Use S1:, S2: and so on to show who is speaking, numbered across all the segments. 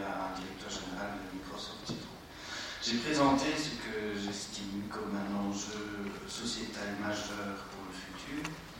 S1: un directeur général de Microsoft. J'ai présenté ce que j'estime comme un enjeu sociétal majeur pour le futur,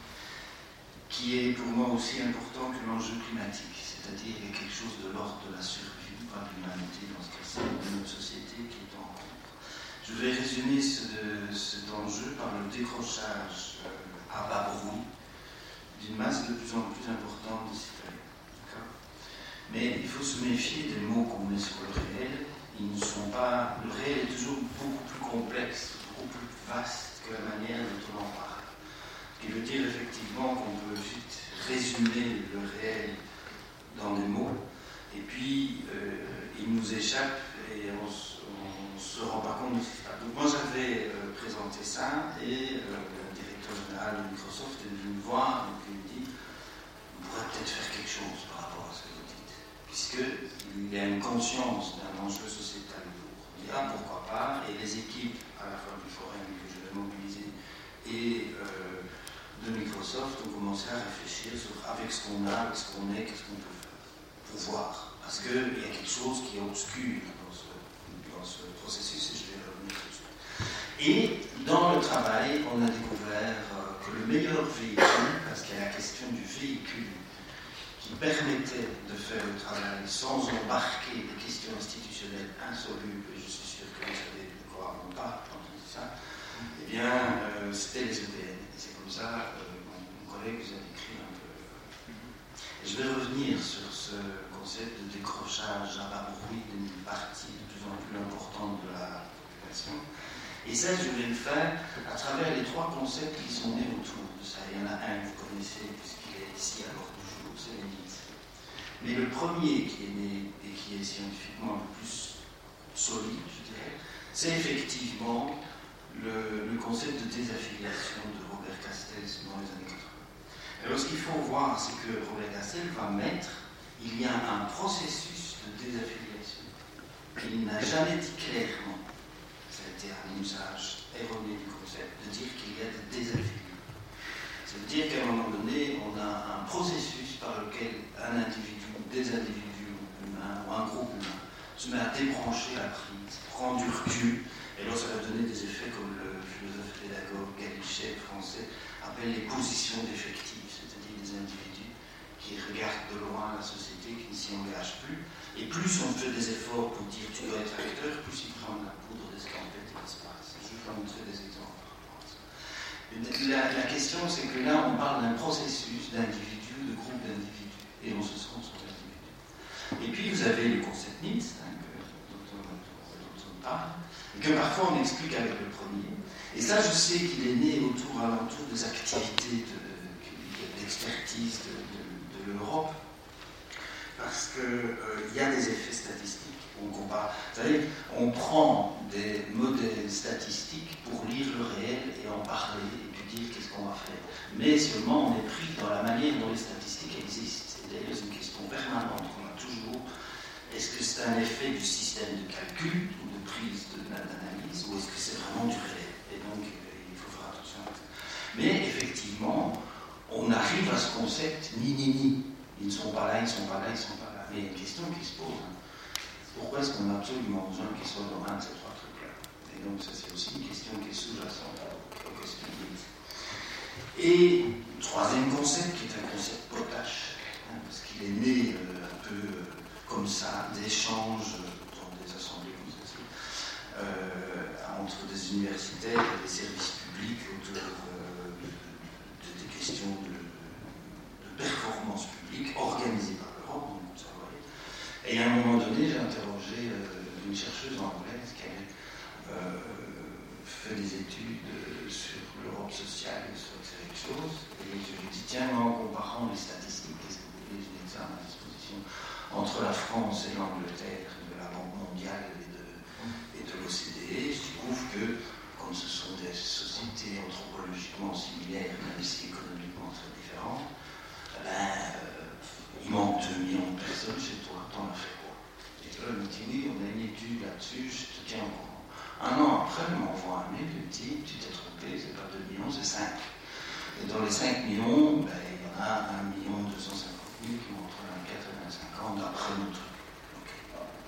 S1: qui est pour moi aussi important que l'enjeu climatique, c'est-à-dire il y a quelque chose de l'ordre de la survie, pas de l'humanité dans ce cas-ci, de notre société qui est en cours. Je vais résumer cet enjeu par le décrochage à bas bruit d'une masse de plus en plus importante de citoyens. D'accord ? Mais il faut se méfier des mots qu'on met sur le réel. Ils ne sont pas. Le réel est toujours beaucoup plus complexe, beaucoup plus vaste que la manière dont on en parle. Ce qui veut dire effectivement qu'on peut vite résumer le réel dans des mots, et puis il nous échappe et on ne se rend pas compte de ce qui se passe. Donc moi j'avais présenté ça et le directeur général de Microsoft est venu me voir et il me dit on pourrait peut-être faire quelque chose par rapport à ce que vous dites, puisqu'il y a une conscience d'un enjeu sociétal lourd. On dit ah pourquoi pas, et les équipes à la fois du forum que je vais mobiliser et de Microsoft ont commencé à réfléchir sur avec ce qu'on a, avec ce qu'on est, qu'est-ce qu'on peut faire pour voir, parce qu'il y a quelque chose qui est obscur dans ce processus et je vais revenir tout de suite. Et dans le travail, on a découvert que le meilleur véhicule, parce qu'il y a la question du véhicule qui permettait de faire le travail sans embarquer des questions institutionnelles insolubles, et je suis sûr que vous savez de quoi on parle quand on dit ça, eh bien, c'était les EPN. Et c'est comme ça, mon collègue vous a décrit un peu. Et je vais revenir sur ce concept de décrochage à bas bruit d'une partie de plus en plus importante de la population. Et ça, je vais le faire à travers les trois concepts qui sont nés autour de ça. Il y en a un que vous connaissez, puisqu'il est ici à l'ordre du jour, c'est les mythes. Mais le premier qui est né et qui est scientifiquement le plus solide, je dirais, c'est effectivement le concept de désaffiliation de Robert Castells dans les années 80. Alors ce qu'il faut voir, c'est que Robert Castells va mettre, il y a un processus de désaffiliation. Il n'a jamais dit clairement, ça a été un usage erroné du concept, de dire qu'il y a des désaffiliés. Ça veut dire qu'à un moment donné, on a un processus par lequel un individu, des individus humains ou un groupe humain se met à débrancher la prise, prend du recul. Et alors ça va donner des effets comme le philosophe pédagogue Galichet français appelle les positions d'effectifs, c'est-à-dire des individus qui regardent de loin la société, qui ne s'y engagent plus. Et plus on fait des efforts pour dire tu dois être acteur, plus ils prennent la poudre d'escampette et l'espace. Je vais montrer des exemples. La question c'est que là on parle d'un processus d'individus, de groupes d'individus, et on se sent sur l'individu. Et puis vous avez le concept Nietzsche, dont on parle, et que parfois on explique avec le premier. Et ça, je sais qu'il est né alentour des activités d'expertise de l'Europe, parce qu'il y a des effets statistiques. On compare. Vous savez, on prend des modèles statistiques pour lire le réel et en parler, et puis dire qu'est-ce qu'on va faire. Mais seulement on est pris dans la manière dont les statistiques existent. Et d'ailleurs, c'est une question permanente qu'on a toujours. Est-ce que c'est un effet du système de calcul ou de prise d'analyse, ou est-ce que c'est vraiment du réel? Et donc, il faut faire attention à ça. Mais effectivement, on arrive à ce concept ni. Ils ne sont pas là, ils ne sont pas là, ils ne sont pas là. Mais il y a une question qui se pose. Pourquoi est-ce qu'on a absolument besoin qu'ils soient dans un de ces trois trucs-là? Et donc, ça, c'est aussi une question qui est sous-jacente aux questions d'éthique. Et troisième concept, qui est un concept potache, parce qu'il est né un peu comme ça, d'échanges dans des assemblées comme ceci, entre des universitaires et des services publics autour des questions de performance publique organisée par l'Europe, donc vous savez. Et à un moment donné, j'ai interrogé une chercheuse anglaise qui avait fait des études sur l'Europe sociale et sur quelque chose, et je lui ai dit tiens, en comparant les statistiques, qu'est-ce que vous voulez, j'ai mis ça à ma disposition, entre la France et l'Angleterre, de la Banque mondiale et de l'OCDE, je trouve que, comme ce sont des sociétés anthropologiquement similaires, même si économiquement très différentes, il manque 2 millions de personnes chez toi, t'en as fait quoi? Et là, elle me dit oui, on a une étude là-dessus, je te tiens au courant. Un an après, elle m'envoie un mail, elle me dit tu t'es trompé, c'est pas 2 millions, c'est 5. Et dans les 5 millions, il y en a 1 250 000 qui ont entre 24 et 25 ans d'après notre truc. Okay.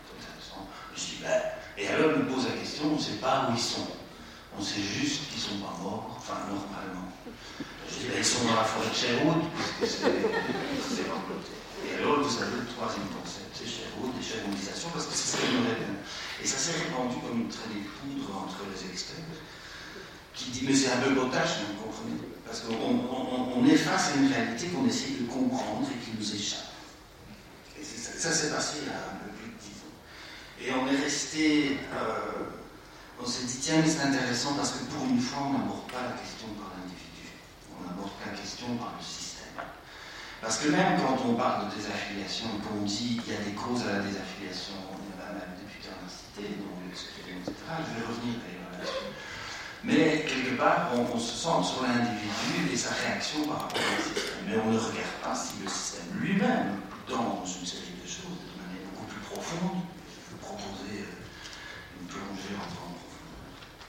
S1: ils sont. On sait juste qu'ils ne sont pas morts, enfin normalement. Je dirais qu'ils sont dans la forêt de Sherwood, puisque c'est comploté. Et alors, vous avez le troisième concept, c'est Sherwood et Sherwoodisation, parce que c'est ce qu'on aurait bien. Et ça s'est répandu comme une traînée de poudre entre les experts, qui dit, mais c'est un peu potache, vous comprenez? Parce qu'on est face à une réalité qu'on essaye de comprendre et qui nous échappe. Et ça s'est passé il y a un peu plus de 10 ans. Et on est resté... on s'est dit, tiens, mais c'est intéressant parce que pour une fois, on n'aborde pas la question par l'individu. On n'aborde pas la question par le système. Parce que même quand on parle de désaffiliation et qu'on dit qu'il y a des causes à la désaffiliation, on est même député en cité, donc etc., je vais revenir d'ailleurs là-dessus. Mais quelque part, on se centre sur l'individu et sa réaction par rapport au système. Mais on ne regarde pas si le système lui-même, dans une série de choses, de manière beaucoup plus profonde, je vais proposer une plongée en profondeur,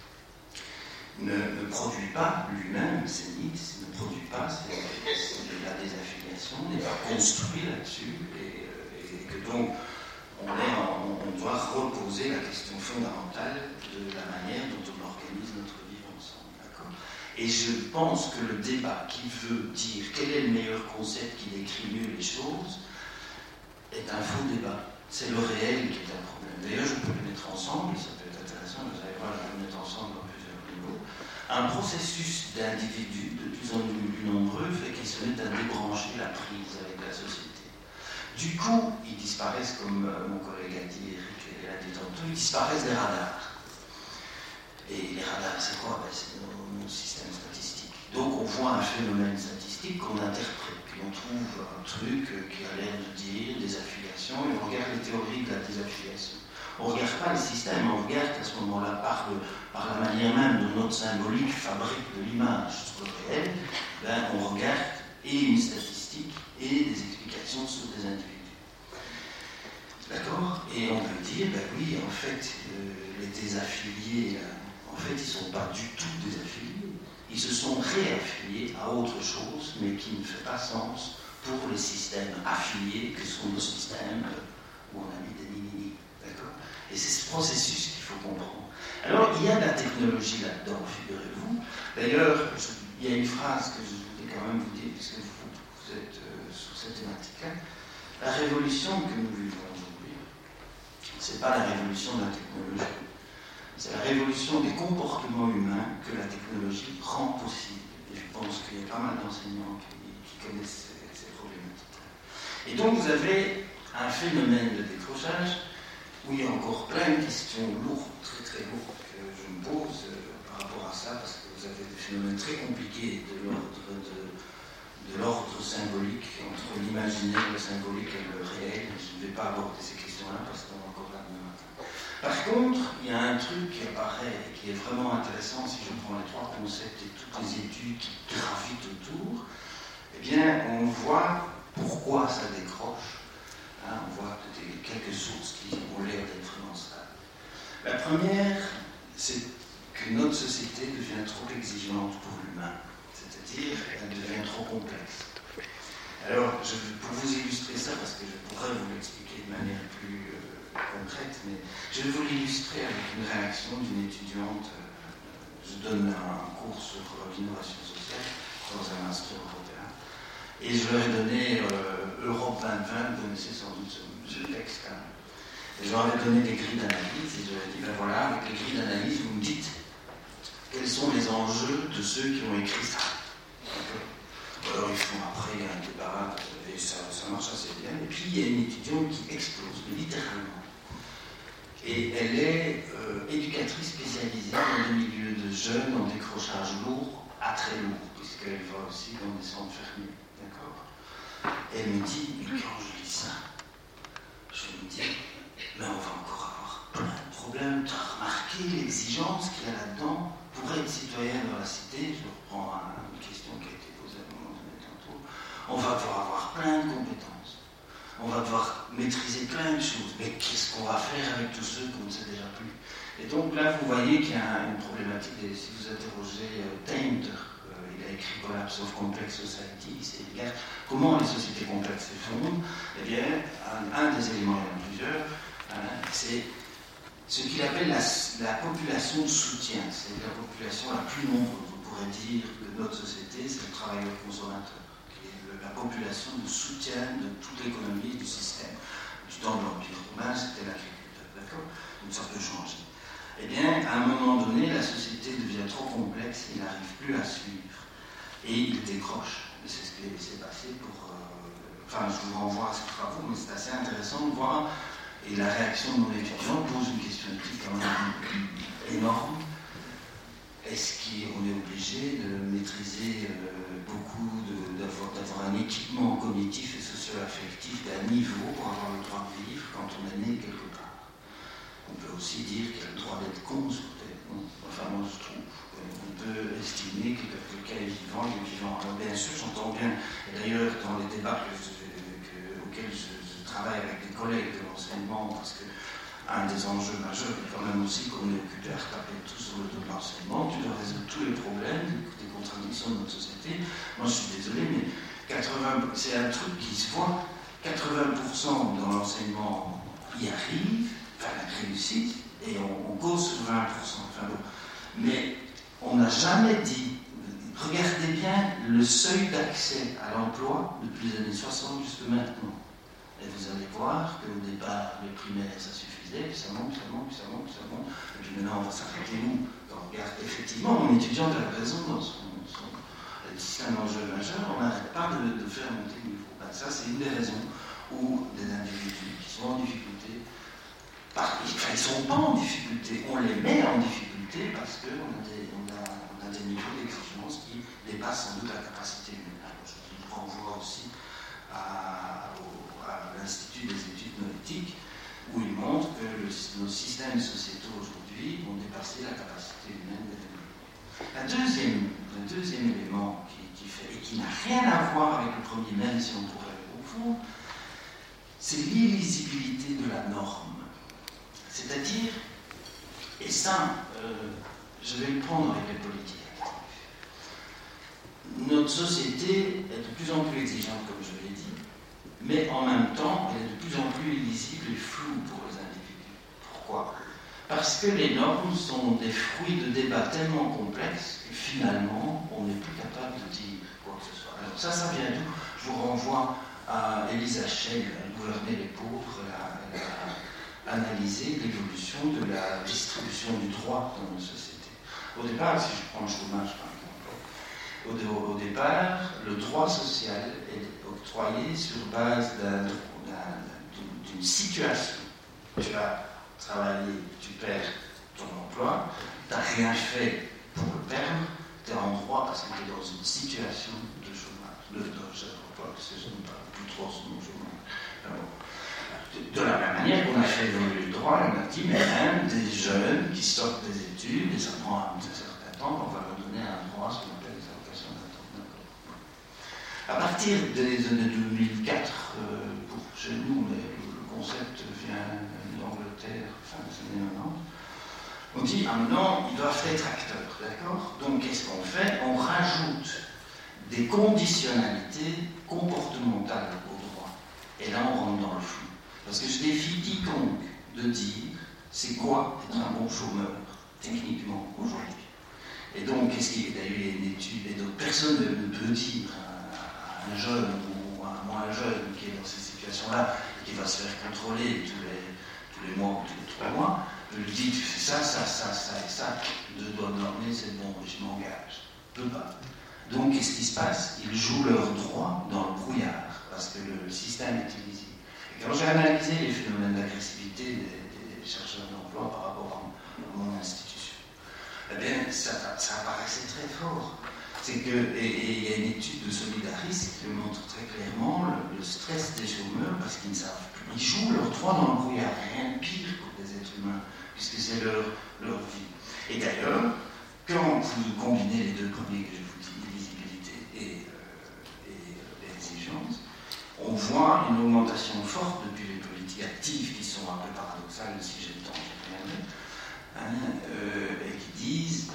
S1: ne produit pas lui-même, c'est Nietzsche, ne produit pas la désaffiliation, n'est pas construit là-dessus, et que donc on doit reposer la question fondamentale de la manière dont on organise notre vie ensemble. D'accord ? Et je pense que le débat qui veut dire quel est le meilleur concept qui décrit mieux les choses est un faux débat. C'est le réel qui est un problème. D'ailleurs, je peux le mettre ensemble, ça peut être intéressant, vous allez voir, je vais le mettre ensemble à plusieurs niveaux. Un processus d'individus de plus en plus nombreux fait qu'ils se mettent à débrancher la prise avec la société. Du coup, ils disparaissent, comme mon collègue a dit, Eric l'a dit tantôt, ils disparaissent des radars. Et les radars, c'est quoi? C'est nos systèmes statistiques. Donc on voit un phénomène statistique qu'on interprète, puis on trouve un truc qui a l'air de dire des affiliations, et on regarde les théories de la désaffiliation. On ne regarde pas le système, on regarde à ce moment-là, par la manière même dont notre symbolique fabrique de l'image sur le réel, ben, on regarde et une statistique et des explications sur des individus. D'accord? Et on peut dire, ben oui, en fait, les désaffiliés, en fait, ils ne sont pas du tout désaffiliés. Ils se sont réaffiliés à autre chose, mais qui ne fait pas sens pour les systèmes affiliés que sont nos systèmes où on a mis des mini. D'accord? Et c'est ce processus qu'il faut comprendre. Alors, il y a de la technologie là-dedans, figurez-vous. D'ailleurs, il y a une phrase que je voulais quand même vous dire, puisque vous êtes sur cette thématique-là. La révolution que nous vivons aujourd'hui, ce n'est pas la révolution de la technologie. C'est la révolution des comportements humains que la technologie rend possible. Et je pense qu'il y a pas mal d'enseignants qui connaissent ces problématiques. Et donc, vous avez un phénomène de décrochage où il y a encore plein de questions lourdes, très très lourdes, que je me pose par rapport à ça, parce que vous avez des phénomènes très compliqués de l'ordre symbolique, entre l'imaginaire, le symbolique et le réel. Je ne vais pas aborder ces questions-là parce qu'on est encore là demain matin. Par contre, il y a un truc qui apparaît et qui est vraiment intéressant si je prends les trois concepts et toutes les études qui gravitent autour. Eh bien, on voit pourquoi ça décroche. Hein, on voit quelques sources qui ont l'air d'être influençables. La première, c'est que notre société devient trop exigeante pour l'humain. C'est-à-dire, elle devient trop complexe. Alors, pour vous illustrer ça, parce que je pourrais vous l'expliquer de manière plus concrète, mais je vais vous l'illustrer avec une réaction d'une étudiante. Je donne un cours sur l'innovation sociale dans un master européen. Et je leur ai donné Europe 2020, vous connaissez sans doute ce texte. Hein. Et je leur ai donné des grilles d'analyse et je leur ai dit, ben voilà, avec les grilles d'analyse, vous me dites quels sont les enjeux de ceux qui ont écrit ça. Alors ils font après un débat et ça marche assez bien. Et puis il y a une étudiante qui explose, littéralement. Et elle est éducatrice spécialisée dans des milieux de jeunes en décrochage lourd à très lourd, puisqu'elle va aussi dans des centres fermés. D'accord ? Elle me dit, mais quand je lis ça, je me dis, mais on va encore avoir plein de problèmes. Tu as remarqué l'exigence qu'il y a là-dedans pour être citoyen dans la cité. Je reprends une question qui a été posée à un moment donné tantôt. On va devoir avoir plein de compétences. On va devoir maîtriser plein de choses. Mais qu'est-ce qu'on va faire avec tous ceux qu'on ne sait déjà plus? Et donc là, vous voyez qu'il y a une problématique. Et si vous interrogez Tainter, il a écrit Collapse of Complex Society, c'est comment les sociétés complexes s'effondrent. Eh bien, un des éléments, il y en a plusieurs, c'est ce qu'il appelle la population de soutien. C'est la population la plus nombreuse. On pourrait dire que notre société, c'est le travailleur consommateur, qui est la population de soutien de toute l'économie du système. Du temps de l'Empire romain, c'était l'agriculteur, d'accord? Donc ça peut changer. Eh bien, à un moment donné, la société devient trop complexe, il n'arrive plus à suivre. Et il décroche. C'est ce qui s'est passé pour... Enfin, je vous renvoie à ces travaux, mais c'est assez intéressant de voir. Et la réaction de mon étudiant pose une question éthique quand même énorme. Est-ce qu'on est obligé de maîtriser beaucoup, d'avoir un équipement cognitif et socio-affectif d'un niveau pour avoir le droit de vivre quand on est né quelque part? On peut aussi dire qu'il y a le droit d'être con sur Terre. Enfin, moi je trouve. On peut estimer que quelqu'un est vivant, il est vivant. Alors bien sûr, j'entends bien, et d'ailleurs dans les débats auxquels je travaille avec des collègues de l'enseignement, parce que un des enjeux majeurs est quand même aussi qu'on est occupé à retaper tout sur le dos de l'enseignement. Tu dois résoudre tous les problèmes, des contradictions de notre société. Moi je suis désolé, mais c'est un truc qui se voit. 80% dans l'enseignement y arrivent, enfin la réussite, et on cause sur 20%. Enfin, bon. Mais on n'a jamais dit, regardez bien le seuil d'accès à l'emploi depuis les années 60 jusqu'à maintenant. Et vous allez voir qu'au départ, les primaires, ça suffisait, puis ça monte, ça monte, ça monte, ça monte. Et puis maintenant, on va s'arrêter où? Quand on regarde, effectivement, mon étudiant a raison dans c'est un enjeu majeur, on n'arrête pas de faire monter le niveau. Ben, ça, c'est une des raisons où des individus qui sont en difficulté, enfin, ils ne sont pas en difficulté, on les met en difficulté parce qu'on a des niveaux d'exigence qui dépassent sans doute la capacité humaine. Alors, je vous renvoie aussi à l'Institut des études noétiques, où il montre que nos systèmes sociétaux aujourd'hui ont dépassé la capacité humaine de développer. Le deuxième élément qui fait, et qui n'a rien à voir avec le premier, même si on pourrait le confondre, c'est l'illisibilité de la norme. C'est-à-dire, et ça, je vais le prendre avec les politiques actives. Notre société est de plus en plus exigeante, comme je l'ai dit, mais en même temps, elle est de plus en plus illisible et floue pour les individus. Pourquoi? Parce que les normes sont des fruits de débats tellement complexes que finalement, on n'est plus capable de dire quoi que ce soit. Alors ça vient d'où? Je vous renvoie à Elisa Schell, Gouverner les pauvres, elle a analysé l'évolution de la distribution du droit dans nos sociétés. Au départ, si je prends le chômage par exemple, au départ, le droit social est octroyé sur base d'une situation. Tu as travaillé, tu perds ton emploi, tu n'as rien fait pour le perdre, tu es en droit parce que tu es dans une situation de chômage, d'emploi, parce que je ne parle plus trop sur mon chômage. Alors, de la même manière qu'on a fait évoluer le droit, on a dit, mais même des jeunes qui sortent des études, et ça prend un certain temps, on va leur donner un droit, ce qu'on appelle les allocations d'attente. À partir des années 2004, pour chez nous, mais le concept vient d'Angleterre, fin des années 90, on dit, ah maintenant, ils doivent être acteurs, d'accord? Donc, qu'est-ce qu'on fait? On rajoute des conditionnalités comportementales au droit. Et là, on rentre dans le flou. Parce que je défie quiconque de dire, c'est quoi être un bon chômeur, techniquement, aujourd'hui? Et donc, qu'est-ce qui est d'ailleurs une étude, et donc personne ne peut dire à un jeune ou à un moins jeune qui est dans ces situations-là, et qui va se faire contrôler tous les mois ou tous les 3 mois, je lui dis, tu fais ça, ça, ça, ça et ça, 2 doigts de l'ornée, c'est bon, je m'engage. Je ne peux pas. Donc, qu'est-ce qui se passe? Ils jouent leur droit dans le brouillard, parce que le système est illisible. Et quand j'ai analysé les phénomènes d'agressivité des chercheurs d'emploi par rapport à mon institution, eh bien, ça apparaissait très fort. C'est que, et il y a une étude de Solidaris qui le montre très clairement, le stress des chômeurs, parce qu'ils ne savent plus. Ils jouent leur droit dans le brouillard, rien de pire pour des êtres humains, puisque c'est leur vie. Et d'ailleurs, quand vous combinez les deux premiers que je vous dis, l'illisibilité et l'exigence, on voit une augmentation forte depuis les politiques actives qui sont un peu paradoxales, si j'ai le temps de regarder, et qui disent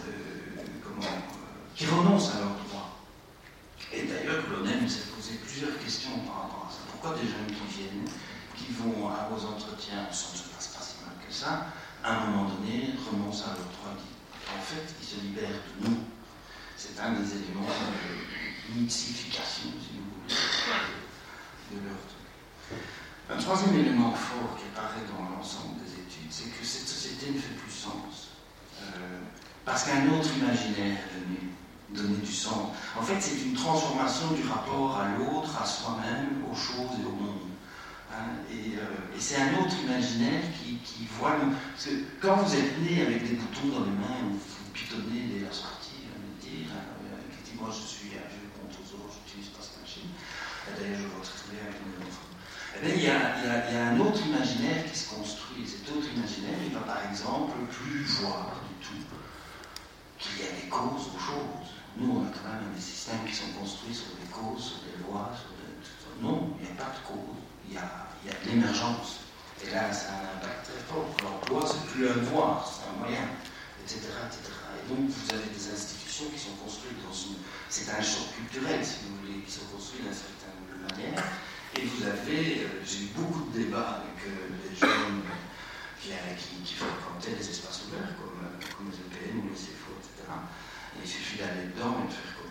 S1: qui renoncent à leurs droits. Et d'ailleurs, l'ONEM s'est posé plusieurs questions par rapport à ça. Pourquoi des jeunes qui viennent, qui vont aux entretiens, ça ne se passe pas si mal que ça, à un moment donné, renoncent à leurs droits. En fait, ils se libèrent de nous. C'est un des éléments de mixification, si vous voulez, de leur truc. Un troisième élément fort qui apparaît dans l'ensemble des études, c'est que cette société ne fait plus sens. Parce qu'un autre imaginaire est donné du sens. En fait, c'est une transformation du rapport à l'autre, à soi-même, aux choses et au monde. Et c'est un autre imaginaire qui voit... Parce que quand vous êtes né avec des boutons dans les mains, vous pitonnez des assortis, effectivement, je compte aux autres, j'utilise pas cette machine. D'ailleurs, je vais retrouver avec mes enfants. Il y a un autre imaginaire qui se construit. Cet autre imaginaire, il va par exemple plus voir du tout qu'il y a des causes aux choses. Nous, on a quand même des systèmes qui sont construits sur des causes, sur des lois, non, il n'y a pas de cause. Il y a de l'émergence. Et là, ça a un impact très fort. L'emploi, c'est plus un devoir, c'est un moyen, etc., etc. Et donc, vous avez des institutions qui sont construites dans une... C'est un choc culturel, si vous voulez, qui sont construites d'une certaine manière. Et vous avez... j'ai eu beaucoup de débats avec des jeunes qui fréquentaient les espaces ouverts, comme les EPN ou les CFO, etc. Et il suffit d'aller dedans et de faire comme